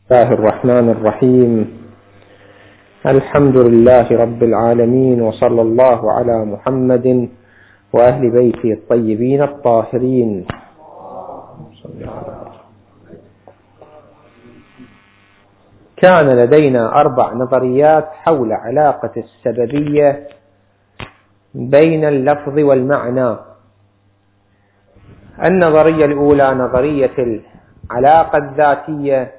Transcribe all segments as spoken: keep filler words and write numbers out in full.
الله الرحمن الرحيم. الحمد لله رب العالمين، وصلى الله على محمد وأهل بيته الطيبين الطاهرين. كان لدينا أربع نظريات حول علاقة السببية بين اللفظ والمعنى. النظرية الأولى نظرية العلاقة الذاتية،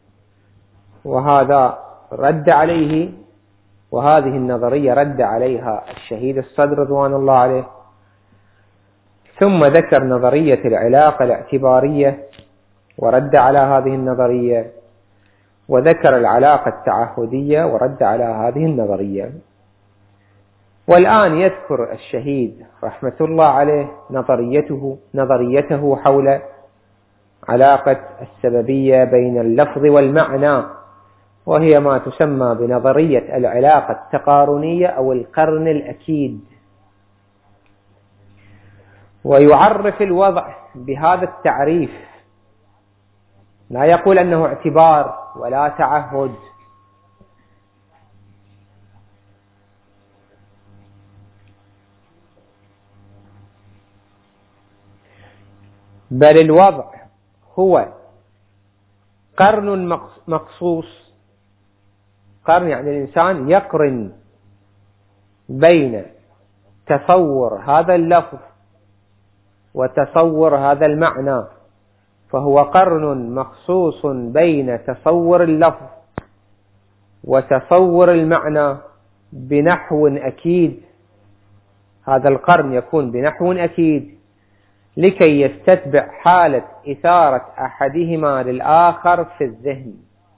وهذا رد عليه وهذه النظرية رد عليها الشهيد الصدر رضوان الله عليه. ثم ذكر نظرية العلاقة الاعتبارية ورد على هذه النظرية، وذكر العلاقة التعهدية ورد على هذه النظرية. والآن يذكر الشهيد رحمة الله عليه نظريته نظريته حول علاقة السببية بين اللفظ والمعنى، وهي ما تسمى بنظرية العلاقة التقارنية أو القرن الأكيد. ويعرف الوضع بهذا التعريف، لا يقول أنه اعتبار ولا تعهد، بل الوضع هو قرن مخصوص. قرن يعني الإنسان يقرن بين تصور هذا اللفظ وتصور هذا المعنى، فهو قرن مخصوص بين تصور اللفظ وتصور المعنى بنحو أكيد. هذا القرن يكون بنحو أكيد لكي يستتبع حالة إثارة أحدهما للآخر في الذهن،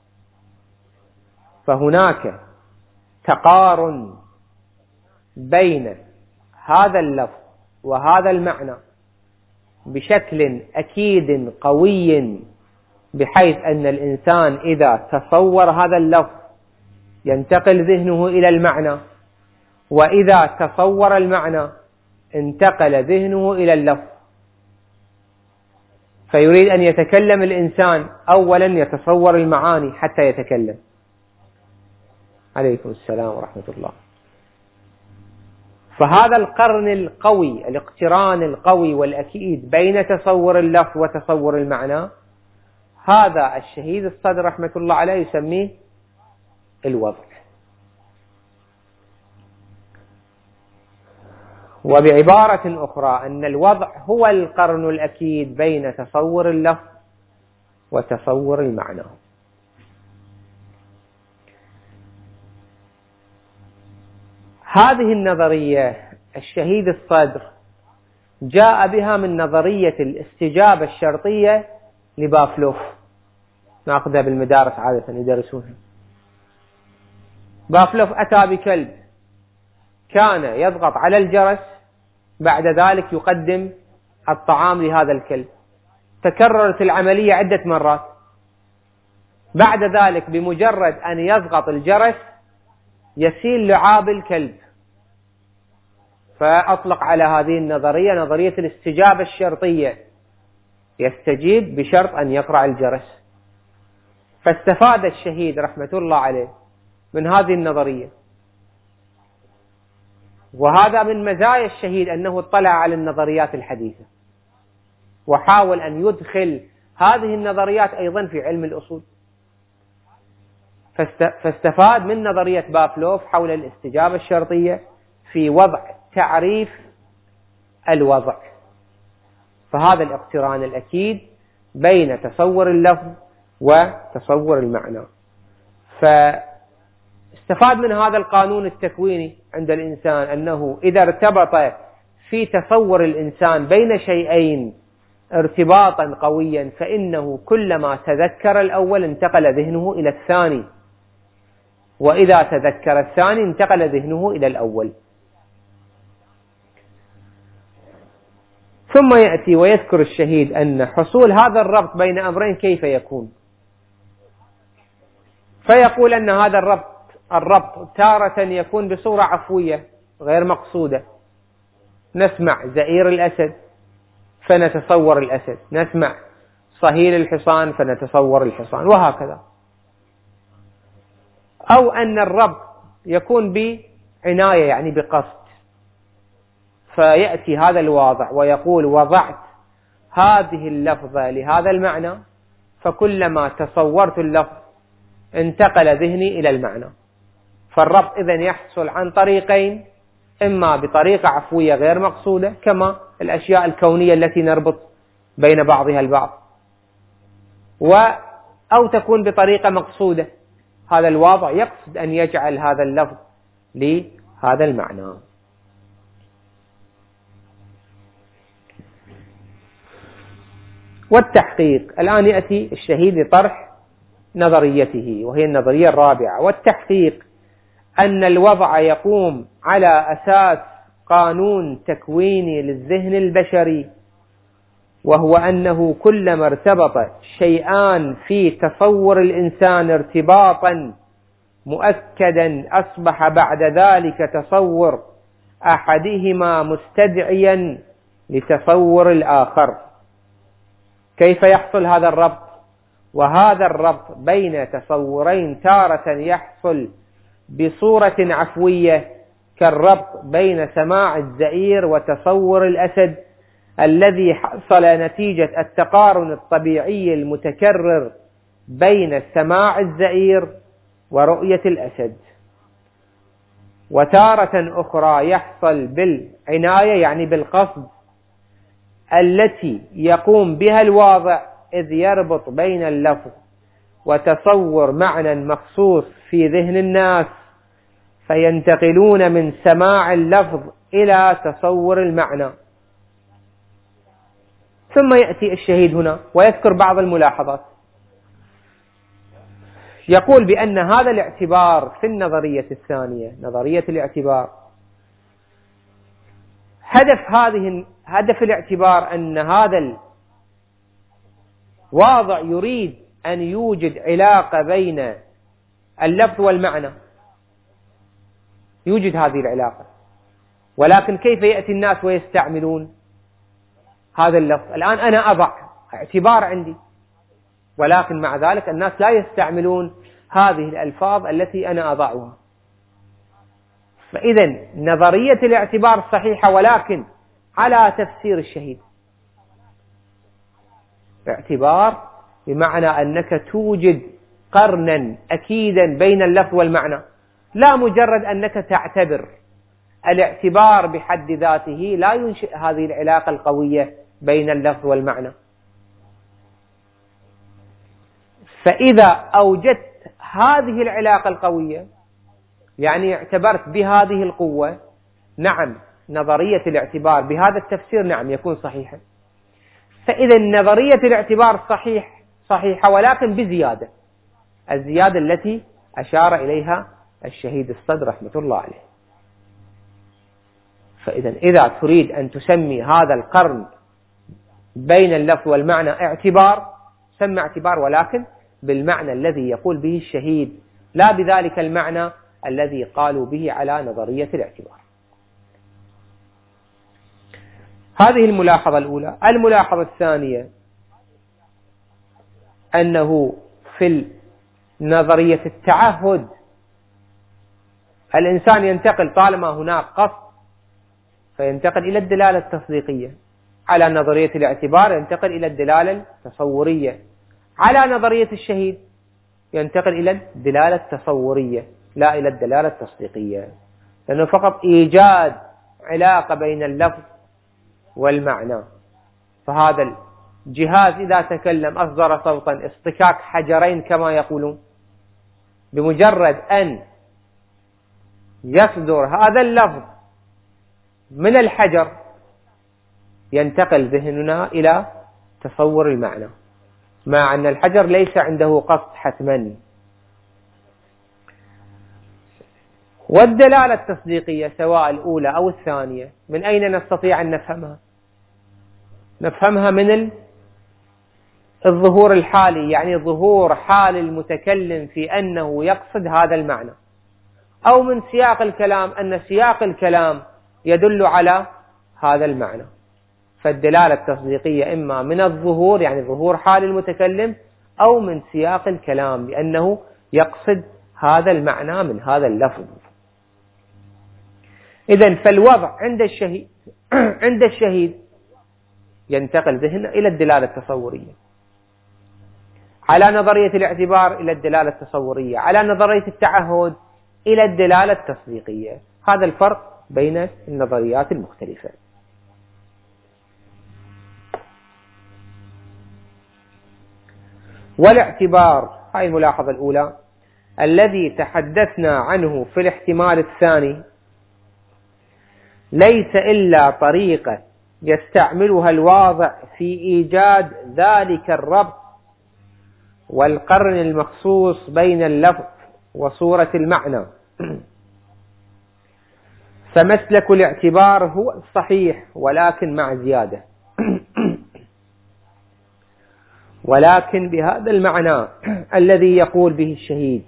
فهناك تقارن بين هذا اللفظ وهذا المعنى بشكل أكيد قوي، بحيث أن الإنسان إذا تصور هذا اللفظ ينتقل ذهنه إلى المعنى، وإذا تصور المعنى انتقل ذهنه إلى اللفظ. فيريد أن يتكلم الإنسان أولا يتصور المعاني حتى يتكلم. عليكم السلام ورحمة الله. فهذا القرن القوي، الاقتران القوي والأكيد بين تصور اللفظ وتصور المعنى، هذا الشهيد الصدر رحمة الله عليه يسميه الوضع. وبعبارة أخرى أن الوضع هو القرن الأكيد بين تصور اللفظ وتصور المعنى. هذه النظرية الشهيد الصدر جاء بها من نظرية الاستجابة الشرطية لبافلوف، ناخذها بالمدارس عادة يدرسونها. بافلوف أتى بكلب كان يضغط على الجرس، بعد ذلك يقدم الطعام لهذا الكلب. تكررت العملية عدة مرات، بعد ذلك بمجرد أن يضغط الجرس يسيل لعاب الكلب، فأطلق على هذه النظرية نظرية الاستجابة الشرطية، يستجيب بشرط أن يقرع الجرس. فاستفاد الشهيد رحمة الله عليه من هذه النظرية، وهذا من مزايا الشهيد أنه اطلع على النظريات الحديثة وحاول أن يدخل هذه النظريات أيضا في علم الأصول. فاستفاد من نظرية بافلوف حول الاستجابة الشرطية في وضع تعريف الوضع. فهذا الاقتران الأكيد بين تصور اللفظ وتصور المعنى. فاستفاد من هذا القانون التكويني عند الإنسان أنه إذا ارتبط في تصور الإنسان بين شيئين ارتباطا قويا، فإنه كلما تذكر الأول انتقل ذهنه إلى الثاني، وإذا تذكر الثاني انتقل ذهنه إلى الأول. ثم يأتي ويذكر الشهيد أن حصول هذا الربط بين أمرين كيف يكون، فيقول أن هذا الربط الربط تارة يكون بصورة عفوية غير مقصودة. نسمع زئير الأسد فنتصور الأسد، نسمع صهيل الحصان فنتصور الحصان، وهكذا. أو أن الربط يكون بعناية يعني بقصد، فيأتي هذا الواضع ويقول وضعت هذه اللفظة لهذا المعنى، فكلما تصورت اللفظ انتقل ذهني إلى المعنى. فالربط إذن يحصل عن طريقين، إما بطريقة عفوية غير مقصودة كما الأشياء الكونية التي نربط بين بعضها البعض، و أو تكون بطريقة مقصودة، هذا الواضع يقصد أن يجعل هذا اللفظ لهذا المعنى. والتحقيق، الآن يأتي الشهيد لطرح نظريته وهي النظرية الرابعة. والتحقيق أن الوضع يقوم على أساس قانون تكويني للذهن البشري، وهو أنه كلما ارتبط شيئان في تصور الإنسان ارتباطا مؤكدا أصبح بعد ذلك تصور أحدهما مستدعيا لتصور الآخر. كيف يحصل هذا الربط؟ وهذا الربط بين تصورين تارة يحصل بصورة عفوية، كالربط بين سماع الزئير وتصور الأسد الذي حصل نتيجة التقارن الطبيعي المتكرر بين سماع الزئير ورؤية الأسد. وتارة أخرى يحصل بالعناية يعني بالقصد التي يقوم بها الواضع، إذ يربط بين اللفظ وتصور معنى مخصوص في ذهن الناس، فينتقلون من سماع اللفظ إلى تصور المعنى. ثم يأتي الشهيد هنا ويذكر بعض الملاحظات، يقول بأن هذا الاعتبار في النظرية الثانية، نظرية الاعتبار، هدف هذه هدف الاعتبار أن هذا الواضع يريد أن يوجد علاقة بين اللفظ والمعنى، يوجد هذه العلاقة، ولكن كيف يأتي الناس ويستعملون هذا اللفظ؟ الآن أنا أضع اعتبار عندي، ولكن مع ذلك الناس لا يستعملون هذه الألفاظ التي أنا أضعها. فإذا نظرية الاعتبار صحيحة، ولكن على تفسير الشهيد. اعتبار بمعنى أنك توجد قرنا أكيدا بين اللفظ والمعنى، لا مجرد أنك تعتبر. الاعتبار بحد ذاته لا ينشئ هذه العلاقة القوية بين اللفظ والمعنى. فإذا أوجدت هذه العلاقة القوية، يعني اعتبرت بهذه القوة، نعم نظرية الاعتبار بهذا التفسير نعم يكون صحيحا. فإذا نظرية الاعتبار صحيح صحيحة، ولكن بزيادة، الزيادة التي أشار إليها الشهيد الصدر رحمة الله عليه. فإذا إذا تريد أن تسمي هذا القرن بين اللفظ والمعنى اعتبار، سمى اعتبار، ولكن بالمعنى الذي يقول به الشهيد، لا بذلك المعنى الذي قالوا به على نظرية الاعتبار. هذه الملاحظة الأولى. الملاحظة الثانية أنه في نظرية التعهد الإنسان ينتقل طالما هناك قصد فينتقل إلى الدلالة التصديقية، على نظرية الاعتبار ينتقل إلى الدلالة التصورية، على نظرية الشهيد ينتقل إلى الدلالة التصورية لا إلى الدلالة التصديقية، لأنه فقط إيجاد علاقة بين اللفظ والمعنى. فهذا الجهاز إذا تكلم أصدر صوتا، اصطكاك حجرين كما يقولون، بمجرد أن يصدر هذا اللفظ من الحجر ينتقل ذهننا إلى تصور المعنى، مع أن الحجر ليس عنده قصد حتما. والدلالة التصديقية سواء الأولى أو الثانية، من أين نستطيع أن نفهمها؟ نفهمها من الظهور الحالي، يعني ظهور حال المتكلم في أنه يقصد هذا المعنى، أو من سياق الكلام، أن سياق الكلام يدل على هذا المعنى. فالدلالة التصديقية إما من الظهور يعني ظهور حال المتكلم، أو من سياق الكلام لأنه يقصد هذا المعنى من هذا اللفظ. إذن فالوضع عند الشهيد عند الشهيد ينتقل ذهنه إلى الدلالة التصورية، على نظرية الاعتبار إلى الدلالة التصورية، على نظرية التعهد إلى الدلالة التصديقية. هذا الفرق بين النظريات المختلفة. والاعتبار، هاي الملاحظة الأولى، الذي تحدثنا عنه في الاحتمال الثاني ليس إلا طريقة يستعملها الواضع في إيجاد ذلك الربط والقرن المخصوص بين اللفظ وصورة المعنى. فمسلك الاعتبار هو الصحيح ولكن مع زيادة، ولكن بهذا المعنى الذي يقول به الشهيد.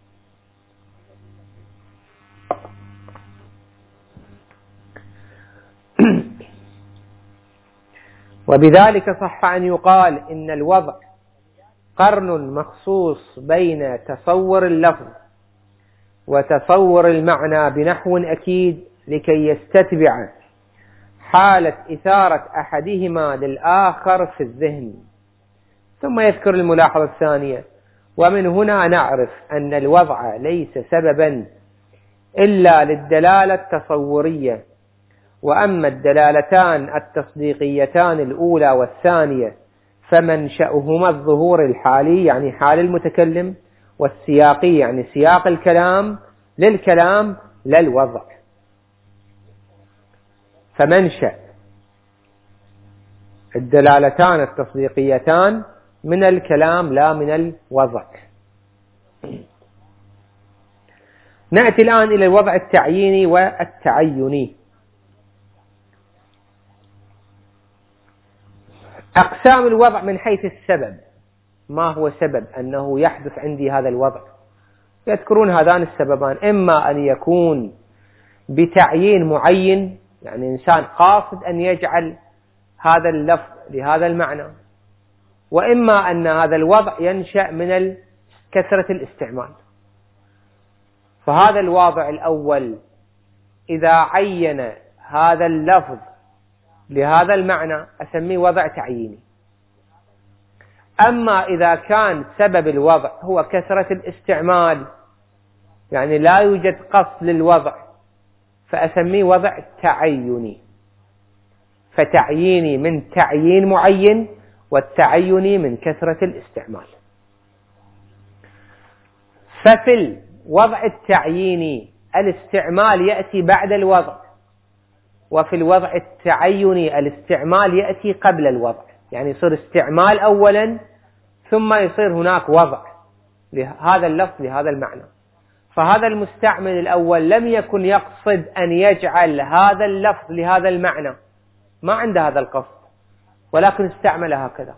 وبذلك صح أن يقال إن الوضع قرن مخصوص بين تصور اللفظ وتصور المعنى بنحو أكيد لكي يستتبع حالة إثارة أحدهما للآخر في الذهن. ثم يذكر الملاحظة الثانية: ومن هنا نعرف أن الوضع ليس سببا إلا للدلالة التصورية، وأما الدلالتان التصديقيتان الأولى والثانية فمنشأهما الظهور الحالي يعني حال المتكلم، والسياقي يعني سياق الكلام للكلام لا الوضع. فمنشأ الدلالتان التصديقيتان من الكلام لا من الوضع. نأتي الآن إلى الوضع التعييني والتعيني. أقسام الوضع من حيث السبب، ما هو سبب أنه يحدث عندي هذا الوضع؟ يذكرون هذان السببان: إما أن يكون بتعيين معين، يعني إنسان قاصد أن يجعل هذا اللفظ لهذا المعنى، وإما أن هذا الوضع ينشأ من كثرة الاستعمال. فهذا الواضع الأول إذا عين هذا اللفظ لهذا المعنى أسميه وضع تعييني. أما إذا كان سبب الوضع هو كثرة الاستعمال، يعني لا يوجد قصد للوضع، فأسميه وضع تعيني. فتعييني من تعيين معين، والتعيني من كثرة الاستعمال. ففي الوضع التعييني الاستعمال يأتي بعد الوضع، وفي الوضع التعيني الاستعمال يأتي قبل الوضع، يعني يصير استعمال أولا ثم يصير هناك وضع لهذا اللفظ لهذا المعنى. فهذا المستعمل الأول لم يكن يقصد أن يجعل هذا اللفظ لهذا المعنى، ما عنده هذا القصد، ولكن استعمل هكذا.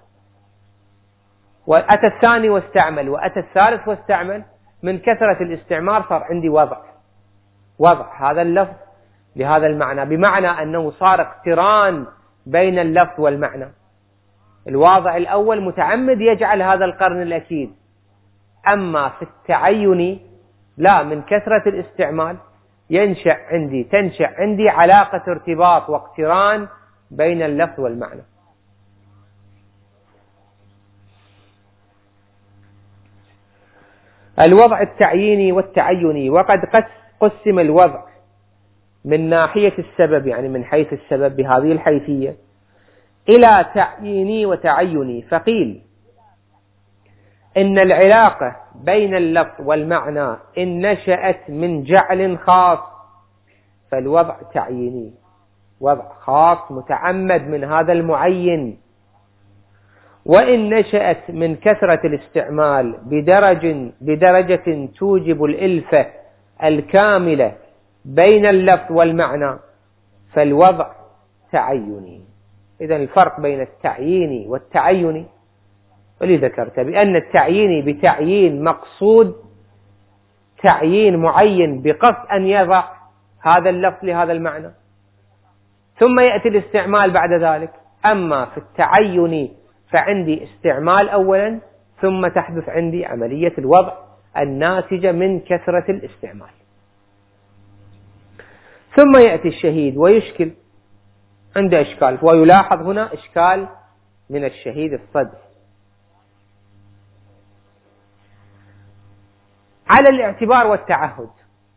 وأتى الثاني واستعمل، وأتى الثالث واستعمل، من كثرة الاستعمال صار عندي وضع وضع هذا اللفظ لهذا المعنى، بمعنى أنه صار اقتران بين اللفظ والمعنى. الواضع الأول متعمد يجعل هذا القرن الأكيد، أما في التعين لا، من كثرة الاستعمال ينشأ عندي تنشأ عندي علاقة ارتباط واقتران بين اللفظ والمعنى. الوضع التعييني والتعيني. وقد قسم الوضع من ناحية السبب، يعني من حيث السبب بهذه الحيثية، إلى تعييني وتعيني. فقيل إن العلاقة بين اللفظ والمعنى إن نشأت من جعل خاص فالوضع تعييني، وضع خاص متعمد من هذا المعين. وإن نشأت من كثرة الاستعمال بدرجة, بدرجة توجب الإلفة الكاملة بين اللفظ والمعنى فالوضع تعيني. إذن الفرق بين التعيين والتعين ولي ذكرت بأن التعيين بتعيين مقصود، تعيين معين بقصد أن يضع هذا اللفظ لهذا المعنى، ثم يأتي الاستعمال بعد ذلك. أما في التعين فعندي استعمال أولا ثم تحدث عندي عملية الوضع الناتجة من كثرة الاستعمال. ثم يأتي الشهيد ويشكل، عنده إشكال، ويلاحظ هنا إشكال من الشهيد الصدر على الاعتبار والتعهد،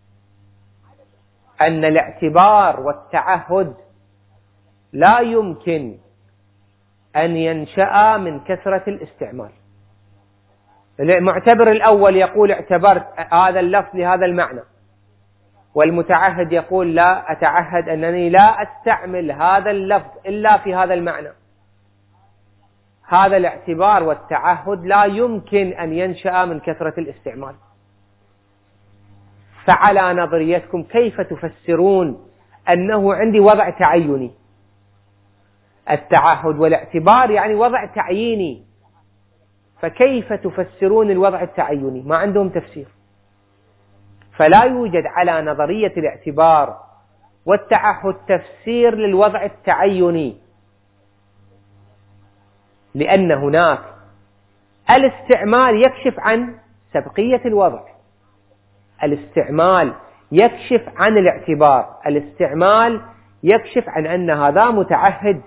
أن الاعتبار والتعهد لا يمكن أن ينشأ من كثرة الاستعمال. المعتبر الأول يقول اعتبرت هذا اللفظ لهذا المعنى، والمتعهد يقول لا أتعهد أنني لا أستعمل هذا اللفظ إلا في هذا المعنى. هذا الاعتبار والتعهد لا يمكن أن ينشأ من كثرة الاستعمال. فعلى نظريتكم كيف تفسرون أنه عندي وضع تعيني؟ التعهد والاعتبار يعني وضع تعييني، فكيف تفسرون الوضع التعيني؟ ما عندهم تفسير. فلا يوجد على نظرية الاعتبار والتعهد تفسير للوضع التعيني، لأن هناك الاستعمال يكشف عن سبقية الوضع، الاستعمال يكشف عن الاعتبار، الاستعمال يكشف عن أن هذا متعهد،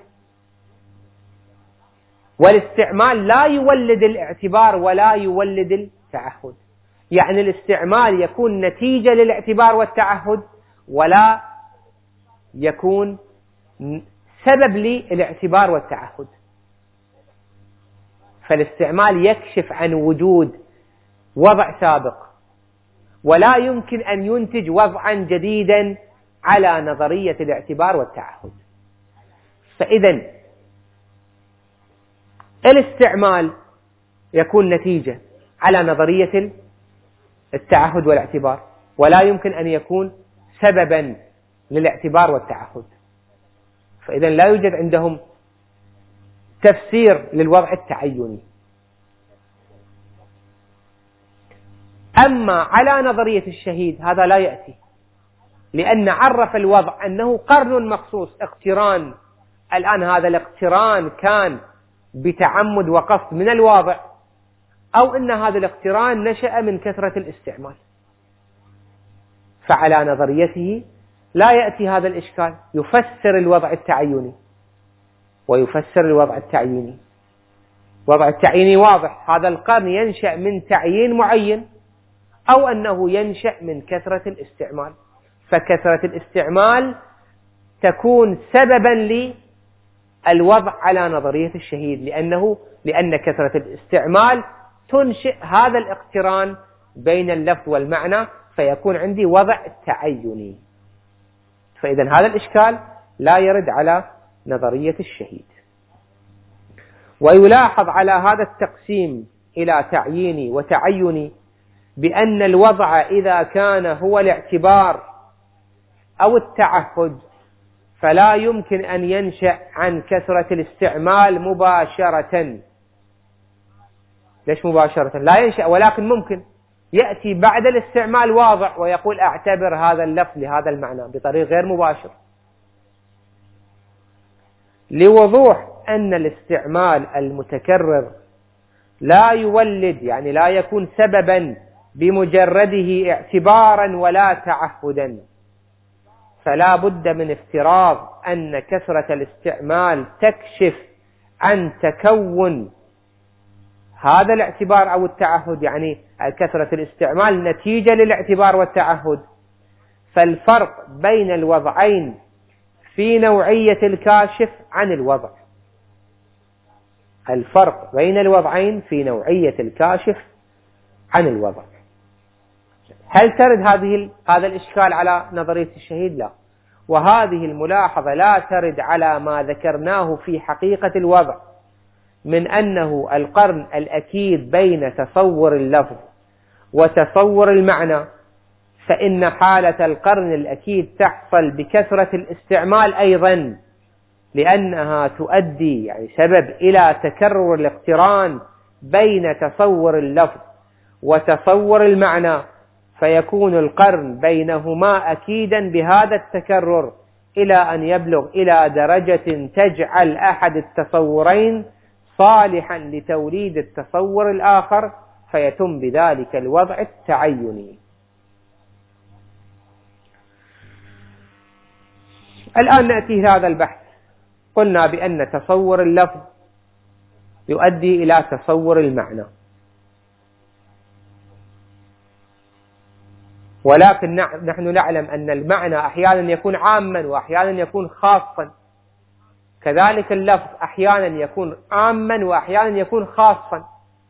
والاستعمال لا يولد الاعتبار ولا يولد التعهد. يعني الاستعمال يكون نتيجة للاعتبار والتعهد ولا يكون سبب للاعتبار والتعهد. فالاستعمال يكشف عن وجود وضع سابق، ولا يمكن أن ينتج وضعا جديدا على نظرية الاعتبار والتعهد. فإذا الاستعمال يكون نتيجة على نظرية التعهد والاعتبار، ولا يمكن أن يكون سببا للاعتبار والتعهد. فإذا لا يوجد عندهم تفسير للوضع التعيني. أما على نظرية الشهيد هذا لا يأتي، لأن عرف الوضع أنه قرن مخصوص، اقتران. الآن هذا الاقتران كان بتعمد وقصد من الواضع، أو أن هذا الاقتران نشأ من كثرة الاستعمال. فعلى نظريته لا يأتي هذا الإشكال، يفسر الوضع التعيني ويفسر الوضع التعييني. وضع التعييني واضح، هذا القرن ينشأ من تعيين معين، أو أنه ينشأ من كثرة الاستعمال. فكثرة الاستعمال تكون سببا للوضع على نظرية الشهيد، لأنه لأن كثرة الاستعمال تنشئ هذا الاقتران بين اللفظ والمعنى، فيكون عندي وضع تعيني. فإذا هذا الإشكال لا يرد على نظرية الشهيد. ويلاحظ على هذا التقسيم إلى تعييني وتعيني بأن الوضع إذا كان هو الاعتبار أو التعهد فلا يمكن أن ينشأ عن كثرة الاستعمال مباشرة. ليش مباشرة؟ لا ينشأ، ولكن ممكن يأتي بعد الاستعمال واضع ويقول أعتبر هذا اللفظ لهذا المعنى بطريق غير مباشر. لوضوح أن الاستعمال المتكرر لا يولد، يعني لا يكون سببا بمجرده اعتبارا ولا تعهدا، فلا بد من افتراض أن كثرة الاستعمال تكشف عن تكون هذا الاعتبار أو التعهد، يعني كثرة الاستعمال نتيجة للاعتبار والتعهد. فالفرق بين الوضعين في نوعية الكاشف عن الوضع، الفرق بين الوضعين في نوعية الكاشف عن الوضع. هل ترد هذه هذا الإشكال على نظرية الشهيد؟ لا. وهذه الملاحظة لا ترد على ما ذكرناه في حقيقة الوضع من أنه القرن الأكيد بين تصور اللفظ وتصور المعنى، فإن حالة القرن الأكيد تحصل بكثرة الاستعمال أيضا، لأنها تؤدي يعني سبب إلى تكرر الاقتران بين تصور اللفظ وتصور المعنى، فيكون القرن بينهما أكيدا بهذا التكرر إلى أن يبلغ إلى درجة تجعل أحد التصورين صالحا لتوليد التصور الآخر. فيتم بذلك الوضع التعيني. الآن نأتي إلى هذا البحث. قلنا بأن تصور اللفظ يؤدي إلى تصور المعنى، ولكن نحن نعلم أن المعنى أحيانا يكون عاما وأحيانا يكون خاصا، كذلك اللفظ أحيانا يكون عاما وأحيانا يكون خاصا.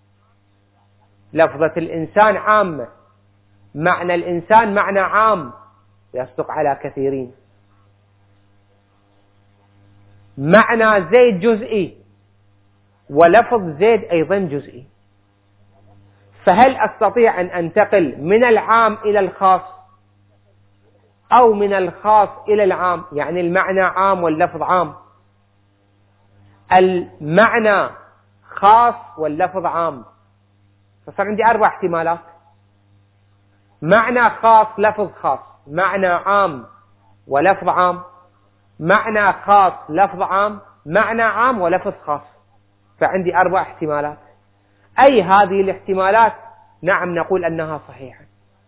لفظة الإنسان عامة، معنى الإنسان معنى عام يصدق على كثيرين، معنى زيد جزئي ولفظ زيد أيضا جزئي. فهل أستطيع أن أنتقل من العام إلى الخاص أو من الخاص إلى العام؟ يعني المعنى عام واللفظ عام، المعنى خاص واللفظ عام، فصار عندي أربع احتمالات: معنى خاص لفظ خاص، معنى عام ولفظ عام، معنى خاص لفظ عام، معنى عام ولفظ خاص. فعندي أربع احتمالات. أي هذه الاحتمالات نعم نقول أنها صحيحة،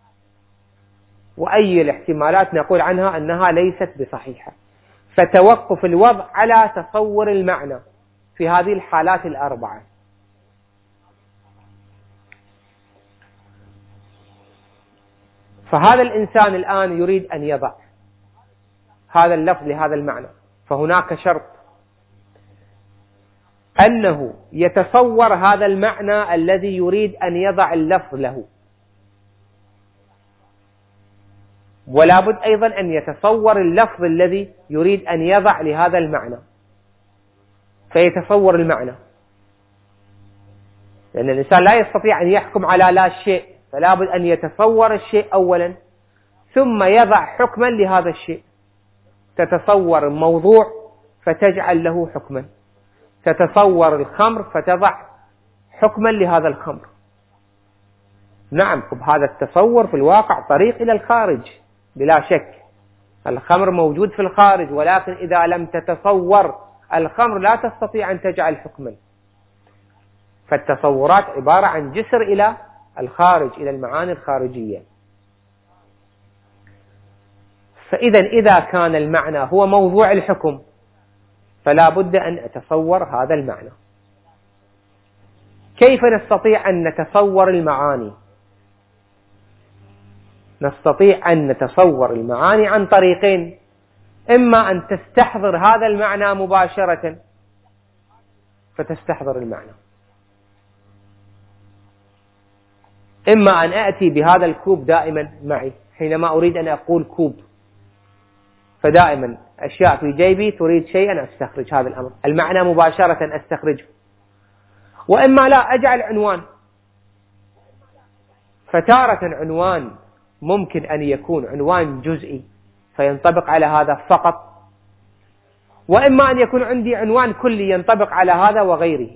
وأي الاحتمالات نقول عنها أنها ليست بصحيحة. فتوقف الوضع على تصور المعنى في هذه الحالات الأربعة. فهذا الإنسان الآن يريد أن يضع هذا اللفظ لهذا المعنى، فهناك شرط أنه يتصور هذا المعنى الذي يريد أن يضع اللفظ له، ولا بد أيضا أن يتصور اللفظ الذي يريد أن يضع لهذا المعنى، فيتصور المعنى. لأن الإنسان لا يستطيع أن يحكم على لا شيء، فلا بد أن يتصور الشيء أولا ثم يضع حكما لهذا الشيء. تتصور الموضوع فتجعل له حكما، تتصور الخمر فتضع حكما لهذا الخمر. نعم، هذا التصور في الواقع طريق إلى الخارج بلا شك. الخمر موجود في الخارج، ولكن إذا لم تتصور الخمر لا تستطيع أن تجعل حكما. فالتصورات عبارة عن جسر إلى الخارج، إلى المعاني الخارجية. فإذا إذا كان المعنى هو موضوع الحكم فلا بد أن أتصور هذا المعنى. كيف نستطيع أن نتصور المعاني؟ نستطيع أن نتصور المعاني عن طريقين: إما أن تستحضر هذا المعنى مباشرة فتستحضر المعنى، إما أن أأتي بهذا الكوب دائما معي حينما أريد أن أقول كوب، فدائما أشياء في جيبي تريد شيئا أستخرج هذا الأمر، المعنى مباشرة أستخرجه. وإما لا، أجعل عنوان، فتارة عنوان ممكن أن يكون عنوان جزئي فينطبق على هذا فقط، وإما أن يكون عندي عنوان كلي ينطبق على هذا وغيره.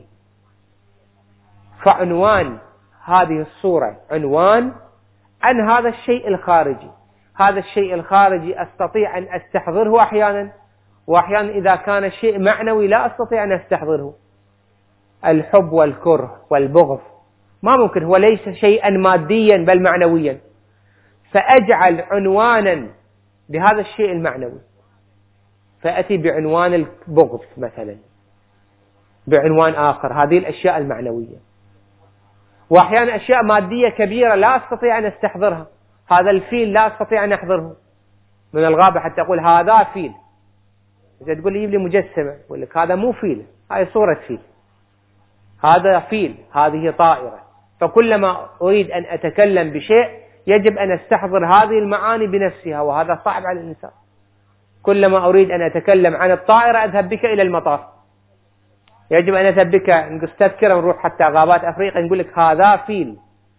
فعنوان هذه الصورة عنوان عن هذا الشيء الخارجي. هذا الشيء الخارجي أستطيع أن أستحضره أحيانا، وأحيانا إذا كان الشيء معنوي لا أستطيع أن أستحضره. الحب والكره والبغض ما ممكن، هو ليس شيئا ماديا بل معنويا، فأجعل عنوانا لهذا الشيء المعنوي، فأتي بعنوان البغض مثلا، بعنوان آخر، هذه الأشياء المعنوية. وأحيانا أشياء مادية كبيرة لا أستطيع أن أستحضرها، هذا الفيل لا أستطيع أن أحضره من الغابة حتى أقول هذا فيل. إذا تقول لي يجيب لي مجسمة أقول لك هذا مو فيل، هاي صورة فيل، هذا فيل، هذه طائرة. فكلما أريد أن أتكلم بشيء يجب أن أستحضر هذه المعاني بنفسها، وهذا صعب على الإنسان. كلما أريد أن أتكلم عن الطائرة أذهب بك إلى المطار، يجب أن أذهب بك نقص تذكرة ونروح حتى غابات أفريقيا نقول لك هذا فيل،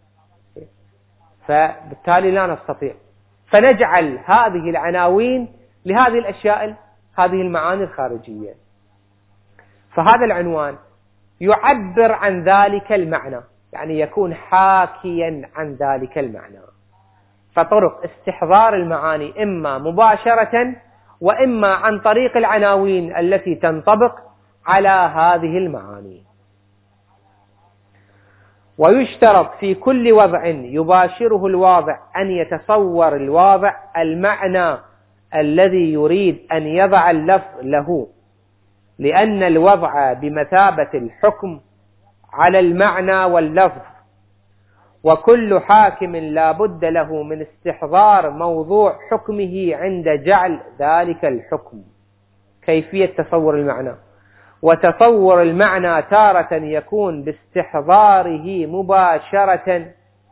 فبالتالي لا نستطيع. فنجعل هذه العناوين لهذه الأشياء، هذه المعاني الخارجية. فهذا العنوان يعبر عن ذلك المعنى، يعني يكون حاكيا عن ذلك المعنى. فطرق استحضار المعاني إما مباشرة وإما عن طريق العناوين التي تنطبق على هذه المعاني. ويشترط في كل وضع يباشره الواضع أن يتصور الواضع المعنى الذي يريد أن يضع اللفظ له، لأن الوضع بمثابة الحكم على المعنى واللفظ، وكل حاكم لا بد له من استحضار موضوع حكمه عند جعل ذلك الحكم. كيفية تصور المعنى؟ وتصور المعنى تارة يكون باستحضاره مباشرة،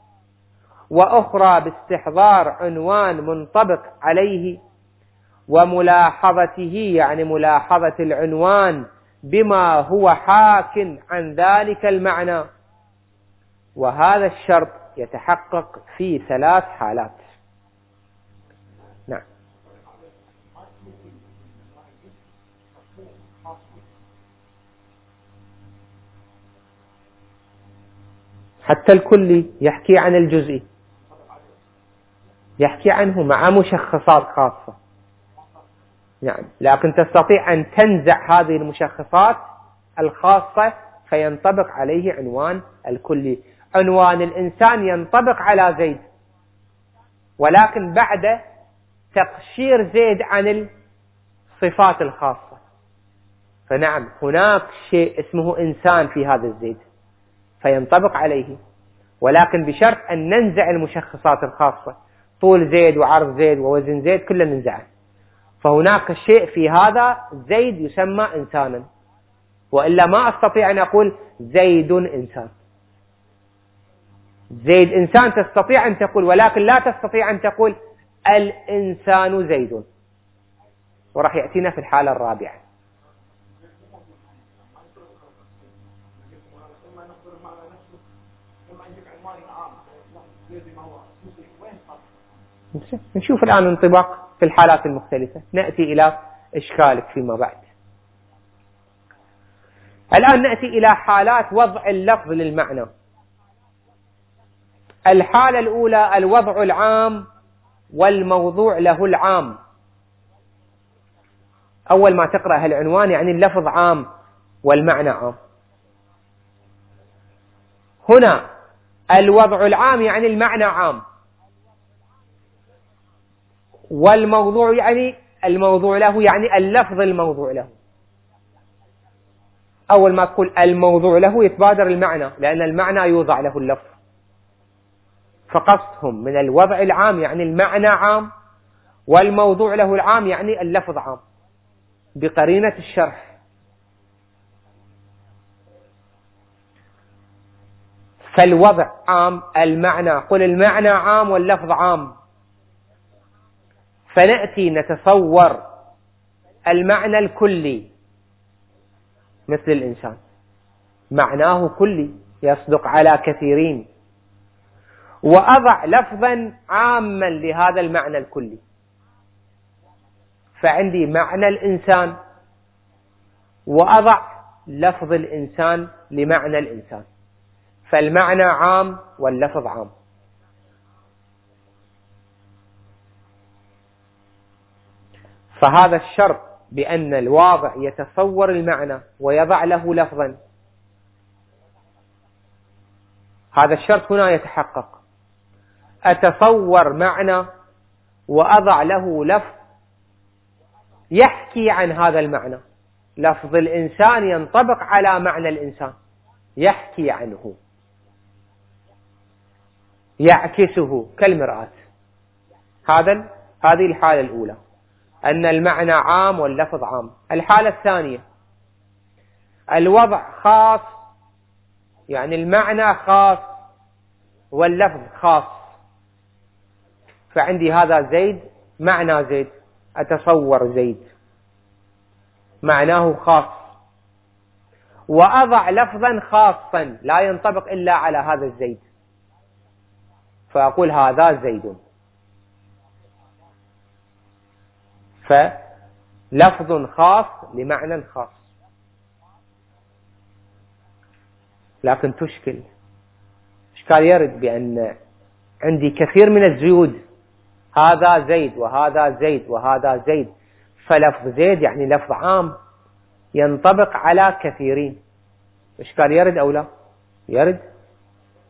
وأخرى باستحضار عنوان منطبق عليه، وملاحظته يعني ملاحظة العنوان بما هو حاك عن ذلك المعنى. وهذا الشرط يتحقق في ثلاث حالات. نعم. حتى الكلي يحكي عن الجزئي، يحكي عنه مع مشخصات خاصة. نعم، لكن تستطيع أن تنزع هذه المشخصات الخاصة فينطبق عليه عنوان الكلي. عنوان الإنسان ينطبق على زيد، ولكن بعد تقشير زيد عن الصفات الخاصة. فنعم، هناك شيء اسمه إنسان في هذا الزيد فينطبق عليه، ولكن بشرط أن ننزع المشخصات الخاصة، طول زيد وعرض زيد ووزن زيد كله ننزعه. فهناك شيء في هذا زيد يسمى إنسانا، وإلا ما أستطيع أن أقول زيد إنسان. زيد إنسان تستطيع أن تقول، ولكن لا تستطيع أن تقول الإنسان زيد، وراح يأتينا في الحالة الرابعة. نشوف الآن انطباق في الحالات المختلفة، نأتي إلى إشكالك فيما بعد. الآن نأتي إلى حالات وضع اللفظ للمعنى. الحالة الأولى الوضع العام والموضوع له العام. أول ما تقرأ العنوان يعني اللفظ عام والمعنى عام. هنا الوضع العام يعني المعنى عام، والموضوع يعني الموضوع له يعني اللفظ الموضوع له. أول ما تقول الموضوع له يتبادر المعنى، لأن المعنى يوضع له اللفظ. فقصدهم من الوضع العام يعني المعنى عام، والموضوع له العام يعني اللفظ عام بقرينة الشرح. فالوضع عام، المعنى قل المعنى عام واللفظ عام. فنأتي نتصور المعنى الكلي مثل الإنسان، معناه كلي يصدق على كثيرين، وأضع لفظا عاما لهذا المعنى الكلي. فعندي معنى الإنسان وأضع لفظ الإنسان لمعنى الإنسان، فالمعنى عام واللفظ عام. فهذا الشرط بأن الواضع يتصور المعنى ويضع له لفظا، هذا الشرط هنا يتحقق. أتصور معنى وأضع له لفظ يحكي عن هذا المعنى. لفظ الإنسان ينطبق على معنى الإنسان، يحكي عنه، يعكسه كالمرآة. هذا هذه الحالة الأولى، أن المعنى عام واللفظ عام. الحالة الثانية الوضع خاص، يعني المعنى خاص واللفظ خاص. فعندي هذا زيد، معنى زيد، أتصور زيد معناه خاص، وأضع لفظا خاصا لا ينطبق إلا على هذا الزيد، فأقول هذا زيد. فلفظ خاص لمعنى خاص. لكن تشكل إشكال يرد بأن عندي كثير من الزيود، هذا زيد وهذا زيد وهذا زيد، فلفظ زيد يعني لفظ عام ينطبق على كثيرين. إشكال يرد أو لا؟ يرد.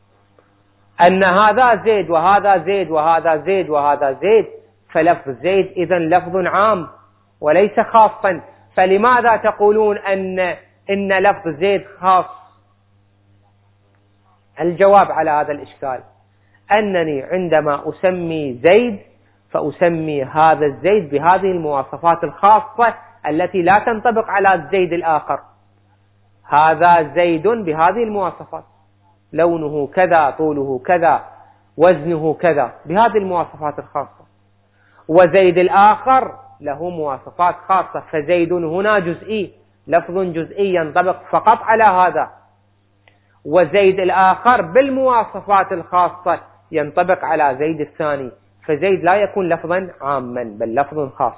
أن هذا زيد وهذا زيد وهذا زيد وهذا زيد، فلفظ زيد إذن لفظ عام وليس خاصا. فلماذا تقولون أن إن لفظ زيد خاص؟ الجواب على هذا الإشكال أنني عندما أسمي زيد فأسمي هذا الزيد بهذه المواصفات الخاصة التي لا تنطبق على الزيد الآخر. هذا زيد بهذه المواصفات، لونه كذا، طوله كذا، وزنه كذا، بهذه المواصفات الخاصة. وزيد الآخر له مواصفات خاصة، فزيد هنا جزئي، لفظ جزئي ينطبق فقط على هذا، وزيد الآخر بالمواصفات الخاصة ينطبق على زيد الثاني، فزيد لا يكون لفظا عاما بل لفظ خاص.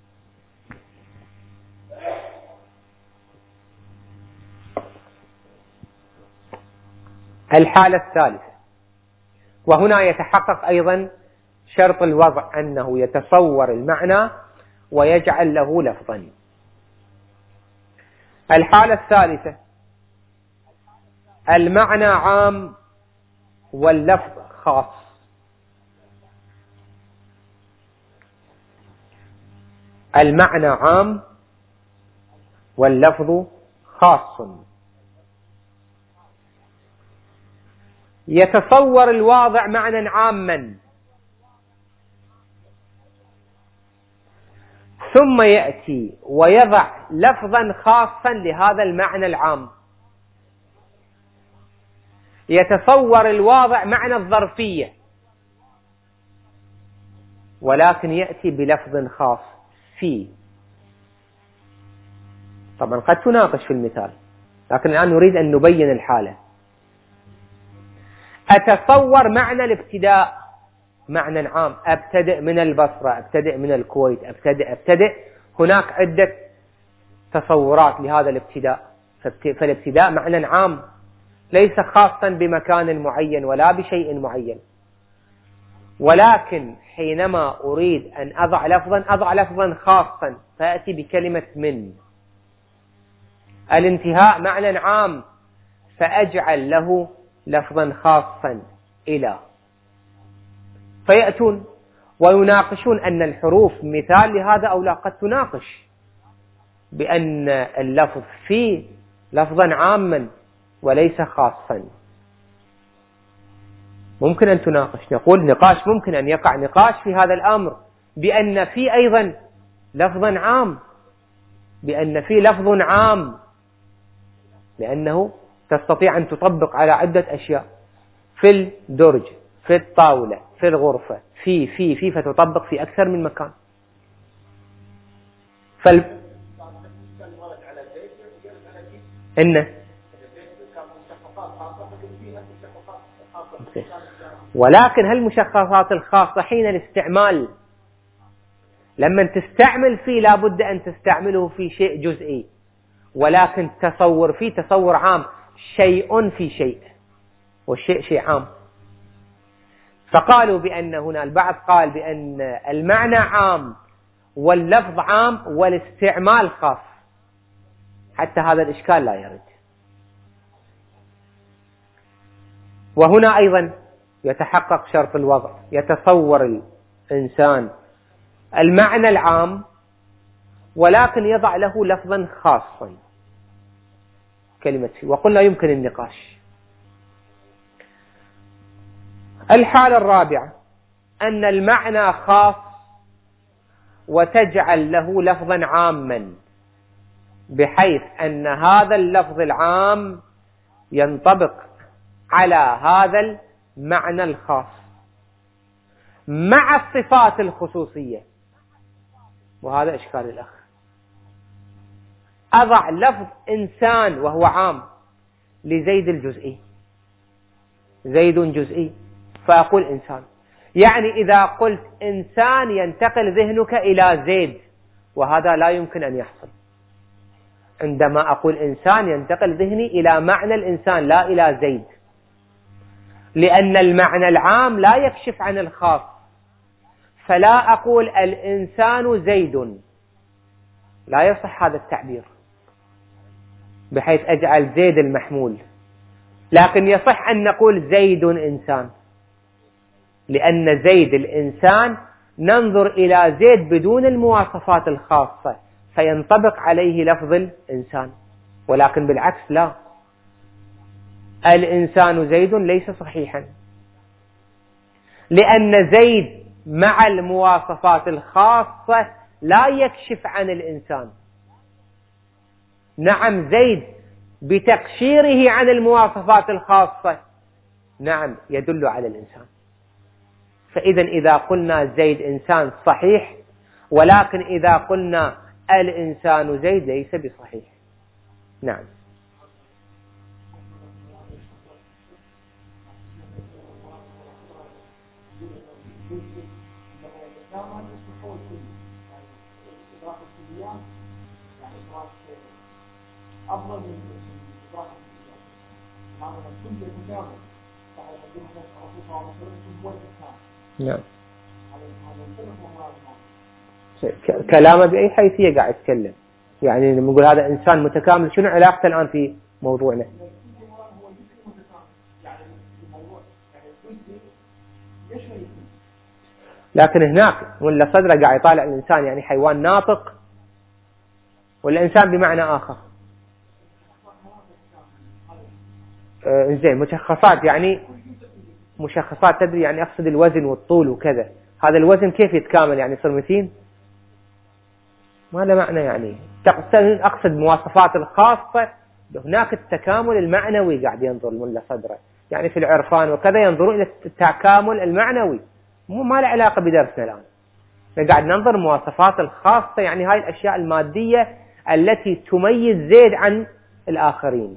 الحالة الثالثة، وهنا يتحقق أيضا شرط الوضع أنه يتصور المعنى ويجعل له لفظا. الحالة الثالثة المعنى عام واللفظ خاص. المعنى عام واللفظ خاص. يتصور الواضع معنى عاما ثم يأتي ويضع لفظا خاصا لهذا المعنى العام. يتصور الواضع معنى الظرفية ولكن يأتي بلفظ خاص فيه. طبعا قد تناقش في المثال، لكن الآن نريد أن نبين الحالة. أتصور معنى الابتداء معنى عام، أبتدئ من البصرة، أبتدئ من الكويت، أبتدئ أبتدئ هناك عدة تصورات لهذا الابتداء، فالابتداء معنى عام ليس خاصا بمكان معين ولا بشيء معين. ولكن حينما أريد أن أضع لفظا أضع لفظا خاصا فأتي بكلمة من. الانتهاء معنى عام فأجعل له لفظا خاصا إلى. فيأتون ويناقشون أن الحروف مثال لهذا أو لا. قد تناقش بأن اللفظ فيه لفظا عاما وليس خاصا، ممكن أن تناقش. نقول نقاش ممكن أن يقع نقاش في هذا الأمر بأن في أيضا لفظا عام، بأن في لفظ عام لأنه تستطيع أن تطبق على عدة أشياء، في الدرج، في الطاولة، في الغرفة، في في في فتطبق في أكثر من مكان. فال إنه ولكن هالمشخصات الخاصة حين الاستعمال لما تستعمل فيه لابد أن تستعمله في شيء جزئي، ولكن تصور فيه تصور عام، شيء في شيء، والشيء شيء عام. فقالوا بأن هنا البعض قال بأن المعنى عام واللفظ عام والاستعمال خاص، حتى هذا الإشكال لا يرد. وهنا أيضا يتحقق شرط الوضع، يتصور الإنسان المعنى العام ولكن يضع له لفظا خاصا كلمة فيه، وقلنا يمكن النقاش. الحالة الرابعة أن المعنى خاص وتجعل له لفظا عاما بحيث أن هذا اللفظ العام ينطبق على هذا المعنى الخاص مع الصفات الخصوصية. وهذا إشكال الأخ. أضع لفظ إنسان وهو عام لزيد الجزئي، زيد جزئي، فأقول إنسان. يعني إذا قلت إنسان ينتقل ذهنك إلى زيد، وهذا لا يمكن أن يحصل. عندما أقول إنسان ينتقل ذهني إلى معنى الإنسان لا إلى زيد، لأن المعنى العام لا يكشف عن الخاص. فلا أقول الإنسان زيد، لا يصح هذا التعبير بحيث أجعل زيد المحمول، لكن يصح أن نقول زيد إنسان، لأن زيد الإنسان ننظر إلى زيد بدون المواصفات الخاصة فينطبق عليه لفظ الإنسان، ولكن بالعكس لا، الإنسان زيد ليس صحيحا، لأن زيد مع المواصفات الخاصة لا يكشف عن الإنسان. نعم زيد بتقشيره عن المواصفات الخاصة نعم يدل على الإنسان. فإذا إذا قلنا زيد إنسان صحيح، ولكن إذا قلنا الإنسان زيد ليس بصحيح. نعم. نعم. كلامه بأي حيثية قاعد يتكلم، يعني نقول هذا إنسان متكامل، شنو علاقته الآن في موضوعنا؟ لكن هناك ولا صدره قاعد يطالع الإنسان يعني حيوان ناطق، ولا إنسان بمعنى آخر؟ آه زين مشخصات، يعني مشخصات تدري، يعني أقصد الوزن والطول وكذا، هذا الوزن كيف يتكامل يعني يصير متين؟ ما له معنى، يعني أقصد مواصفات الخاصة. هناك التكامل المعنوي قاعد ينظر ولا صدره، يعني في العرفان وكذا ينظرون إلى التكامل المعنوي، مو ما له علاقة بدرسنا الآن. قاعد ننظر مواصفات الخاصة، يعني هاي الأشياء المادية التي تميز زيد عن الآخرين.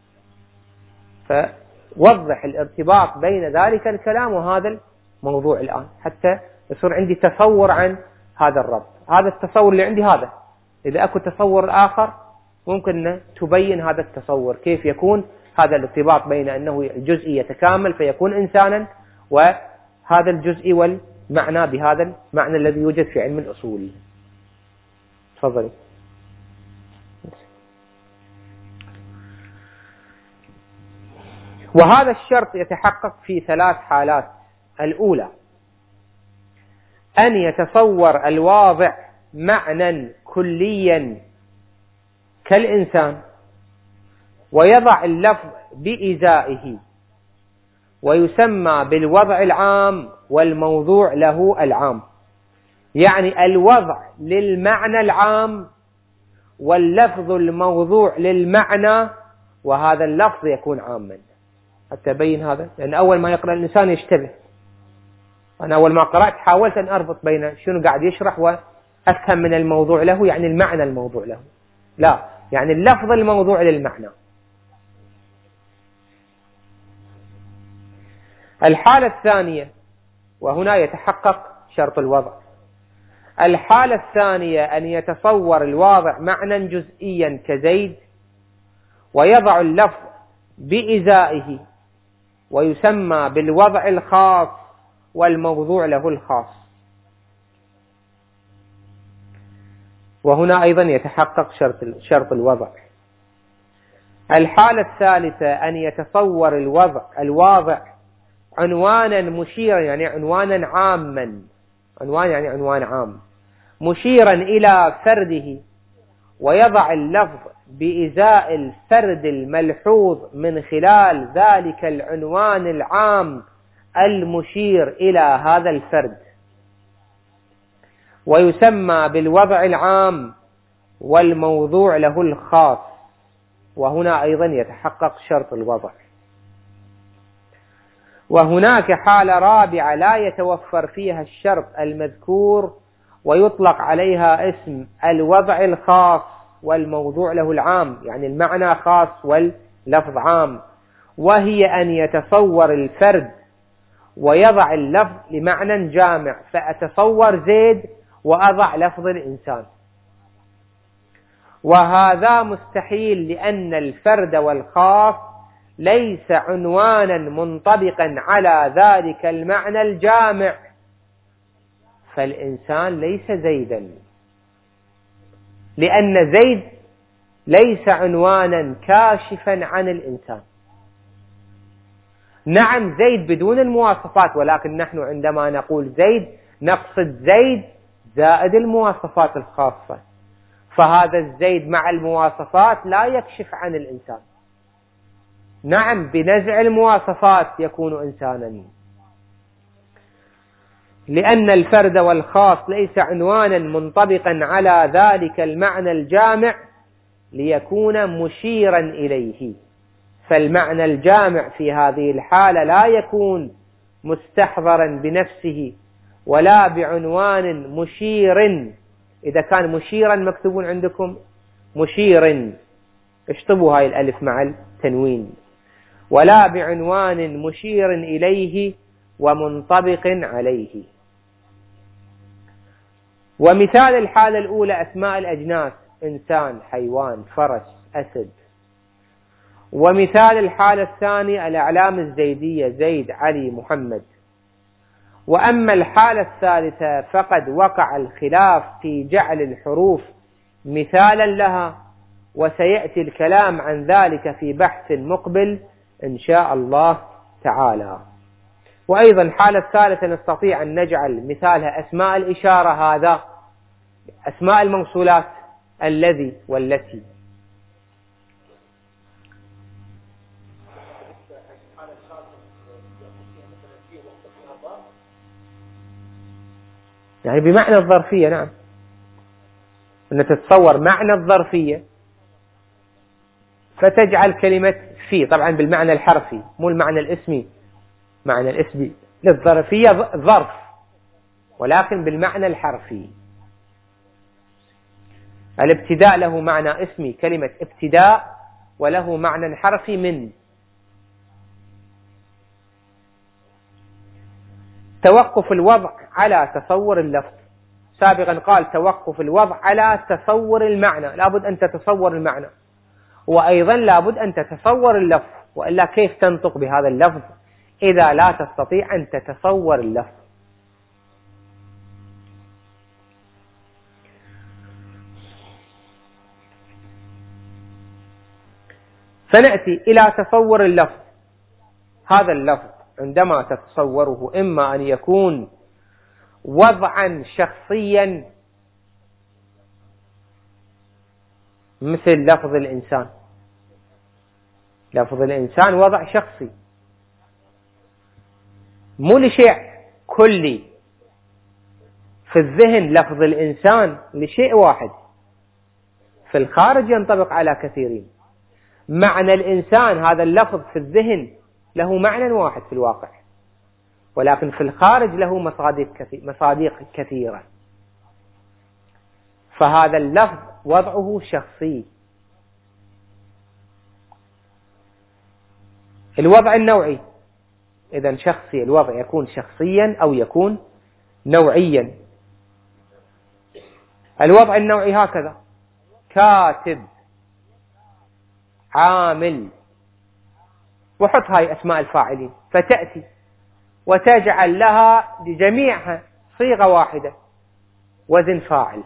فوضح الارتباط بين ذلك الكلام وهذا الموضوع الآن حتى يصير عندي تصور عن هذا الربط. هذا التصور اللي عندي هذا، إذا أكو تصور آخر ممكن تبين هذا التصور كيف يكون هذا الارتباط بين أنه الجزئي يتكامل فيكون إنسانا، وهذا الجزئي والمعنى بهذا المعنى الذي يوجد في علم الأصول. تفضلي. وهذا الشرط يتحقق في ثلاث حالات. الأولى أن يتصور الواضع معنى كليا كالإنسان ويضع اللفظ بإزائه، ويسمى بالوضع العام والموضوع له العام، يعني الوضع للمعنى العام واللفظ الموضوع للمعنى، وهذا اللفظ يكون عاما. حتى أبين هذا، لأن أول ما يقرأ الإنسان يشتبه. أنا أول ما قرأت حاولت أن أربط بين شنو قاعد يشرح وأفهم من الموضوع له، يعني المعنى الموضوع له، لا يعني اللفظ الموضوع للمعنى. الحالة الثانية، وهنا يتحقق شرط الوضع، الحالة الثانية أن يتصور الواضع معنى جزئيا كزيد ويضع اللفظ بإزائه، ويسمى بالوضع الخاص والموضوع له الخاص. وهنا أيضا يتحقق شرط شرط الوضع. الحالة الثالثة أن يتصور الوضع الواضع عنوانا مشيرا، يعني عنوانا عاما، عنوان يعني عنوان عام مشيرا إلى فرده، ويضع اللفظ بإزاء الفرد الملحوظ من خلال ذلك العنوان العام المشير إلى هذا الفرد، ويسمى بالوضع العام والموضوع له الخاص. وهنا أيضا يتحقق شرط الوضع. وهناك حالة رابعة لا يتوفر فيها الشرط المذكور ويطلق عليها اسم الوضع الخاص والموضوع له العام، يعني المعنى خاص واللفظ عام، وهي أن يتصور الفرد ويضع اللفظ لمعنى جامع، فأتصور زيد وأضع لفظ الإنسان، وهذا مستحيل لأن الفرد والخاص ليس عنوانا منطبقا على ذلك المعنى الجامع، فالإنسان ليس زيدا، لأن زيد ليس عنوانا كاشفا عن الإنسان. نعم زيد بدون المواصفات، ولكن نحن عندما نقول زيد نقصد زيد زائد المواصفات الخاصة، فهذا الزيد مع المواصفات لا يكشف عن الإنسان. نعم بنزع المواصفات يكون إنسانا، لأن الفرد والخاص ليس عنوانا منطبقا على ذلك المعنى الجامع ليكون مشيرا إليه، فالمعنى الجامع في هذه الحالة لا يكون مستحضرا بنفسه ولا بعنوان مشير. إذا كان مشيرا مكتوب عندكم مشير، اشطبوا هاي الألف مع التنوين، ولا بعنوان مشير إليه ومنطبق عليه. ومثال الحالة الأولى أسماء الأجناس: إنسان، حيوان، فرس، أسد. ومثال الحالة الثانية الأعلام الزيدية: زيد، علي، محمد. وأما الحالة الثالثة فقد وقع الخلاف في جعل الحروف مثالا لها، وسيأتي الكلام عن ذلك في بحث مقبل إن شاء الله تعالى. وأيضا الحالة الثالثة نستطيع أن نجعل مثالها أسماء الإشارة، هذا أسماء الموصولات: الذي والتي. يعني بمعنى الظرفية. نعم، أن تتصور معنى الظرفية فتجعل كلمة في، طبعا بالمعنى الحرفي مو المعنى الاسمي، معنى الاسمي للظرفية ظرف، ولكن بالمعنى الحرفي. الابتداء له معنى اسمي كلمة ابتداء، وله معنى حرفي من. توقف الوضع على تصور اللفظ، سابقا قال توقف الوضع على تصور المعنى، لابد أن تتصور المعنى، وأيضا لابد أن تتصور اللفظ، وإلا كيف تنطق بهذا اللفظ إذا لا تستطيع أن تتصور اللفظ. فنأتي إلى تصور اللفظ. هذا اللفظ عندما تتصوره إما أن يكون وضعا شخصيا مثل لفظ الإنسان. لفظ الإنسان وضع شخصي، مو لشيء كلي. في الذهن لفظ الإنسان لشيء واحد، في الخارج ينطبق على كثيرين. معنى الإنسان هذا اللفظ في الذهن له معنى واحد في الواقع، ولكن في الخارج له مصادق كثيرة، فهذا اللفظ وضعه شخصي. الوضع النوعي إذن شخصي، الوضع يكون شخصيا أو يكون نوعيا. الوضع النوعي هكذا: كاتب، عامل، وحط هاي أسماء الفاعلين، فتأتي وتجعل لها لجميعها صيغة واحدة: وزن فاعل.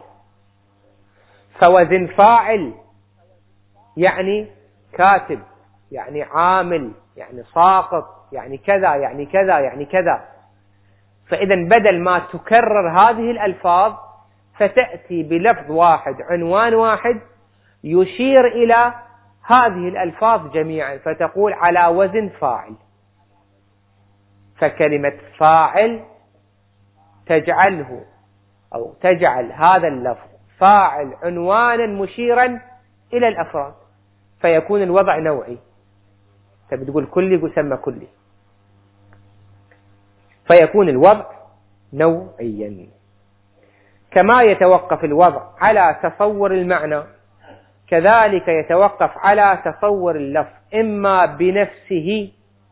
فوزن فاعل يعني كاتب، يعني عامل، يعني ساقط، يعني كذا يعني كذا يعني كذا. فإذا بدل ما تكرر هذه الألفاظ فتأتي بلفظ واحد، عنوان واحد يشير إلى هذه الألفاظ جميعا، فتقول على وزن فاعل. فكلمة فاعل تجعله أو تجعل هذا اللفظ فاعل عنوانا مشيرا إلى الأفراد، فيكون الوضع نوعي. تبي تقول كلي يسمى كلي، فيكون الوضع نوعيا. كما يتوقف الوضع على تصور المعنى، كذلك يتوقف على تصور اللفظ، إما بنفسه،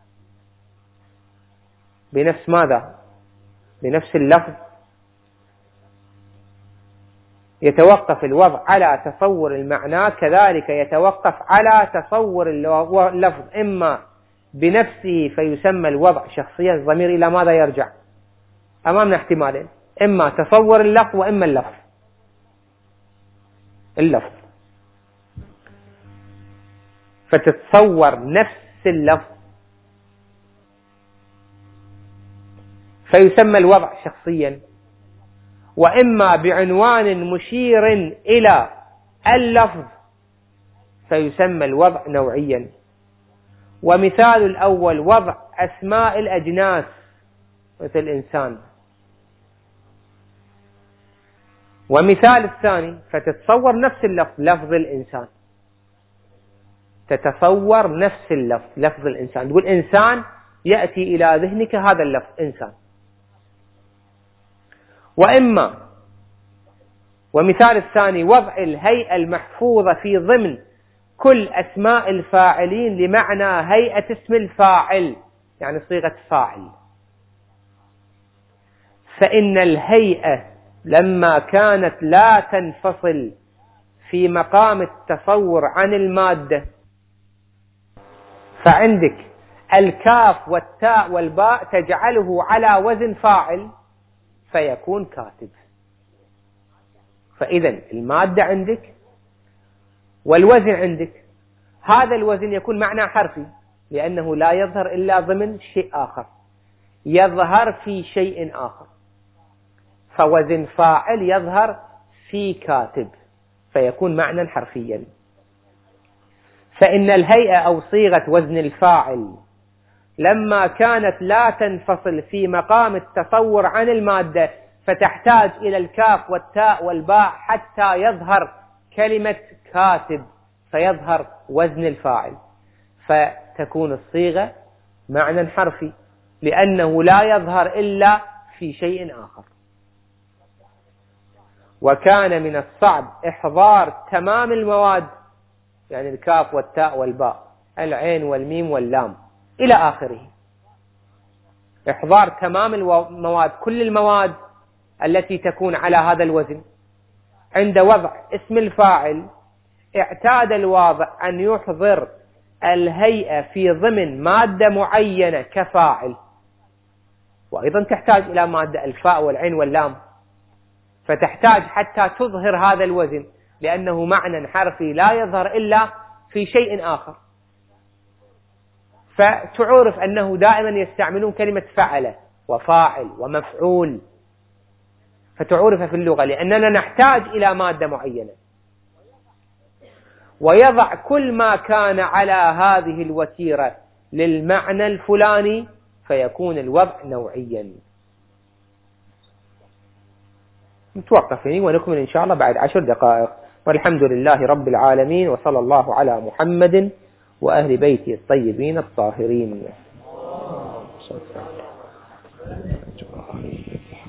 بنفس ماذا؟ بنفس اللفظ. يتوقف الوضع على تصور المعنى، كذلك يتوقف على تصور اللفظ إما بنفسه فيسمى الوضع شخصيا. الضمير إلى ماذا يرجع؟ أمامنا احتمالين: إما تصور اللفظ وإما اللفظ. اللفظ فتتصور نفس اللفظ فيسمى الوضع شخصيا، وإما بعنوان مشير إلى اللفظ فيسمى الوضع نوعيا. ومثال الأول وضع أسماء الأجناس مثل الإنسان. ومثال الثاني فتتصور نفس اللفظ لفظ الإنسان، تتصور نفس اللفظ لفظ الإنسان، تقول إنسان يأتي إلى ذهنك هذا اللفظ إنسان. وإما ومثال الثاني وضع الهيئة المحفوظة في ضمن كل أسماء الفاعلين لمعنى هيئة اسم الفاعل، يعني صيغة فاعل. فإن الهيئة لما كانت لا تنفصل في مقام التصور عن المادة، فعندك الكاف والتاء والباء تجعله على وزن فاعل فيكون كاتب. فإذا المادة عندك والوزن عندك، هذا الوزن يكون معنى حرفي لأنه لا يظهر إلا ضمن شيء آخر، يظهر في شيء آخر، فوزن فاعل يظهر في كاتب فيكون معنى حرفيا. فإن الهيئة أو صيغة وزن الفاعل لما كانت لا تنفصل في مقام التصور عن المادة فتحتاج إلى الكاف والتاء والباء حتى يظهر كلمة كاتب فيظهر وزن الفاعل، فتكون الصيغة معنى حرفي لأنه لا يظهر إلا في شيء آخر. وكان من الصعب إحضار تمام المواد، يعني الكاف والتاء والباء العين والميم واللام إلى آخره، إحضار تمام المواد كل المواد التي تكون على هذا الوزن. عند وضع اسم الفاعل اعتاد الواضع أن يحضر الهيئة في ضمن مادة معينة كفاعل، وأيضا تحتاج إلى مادة الفاء والعين واللام، فتحتاج حتى تظهر هذا الوزن لأنه معنى حرفي لا يظهر إلا في شيء آخر. فتعرف أنه دائما يستعملون كلمة فعل وفاعل ومفعول، فتعرف في اللغة لأننا نحتاج إلى مادة معينة. ويضع كل ما كان على هذه الوتيرة للمعنى الفلاني فيكون الوضع نوعيا. نتوقف هنا ونكمل إن شاء الله بعد عشر دقائق. والحمد لله رب العالمين، وصلى الله على محمد وأهل بيته الطيبين الطاهرين.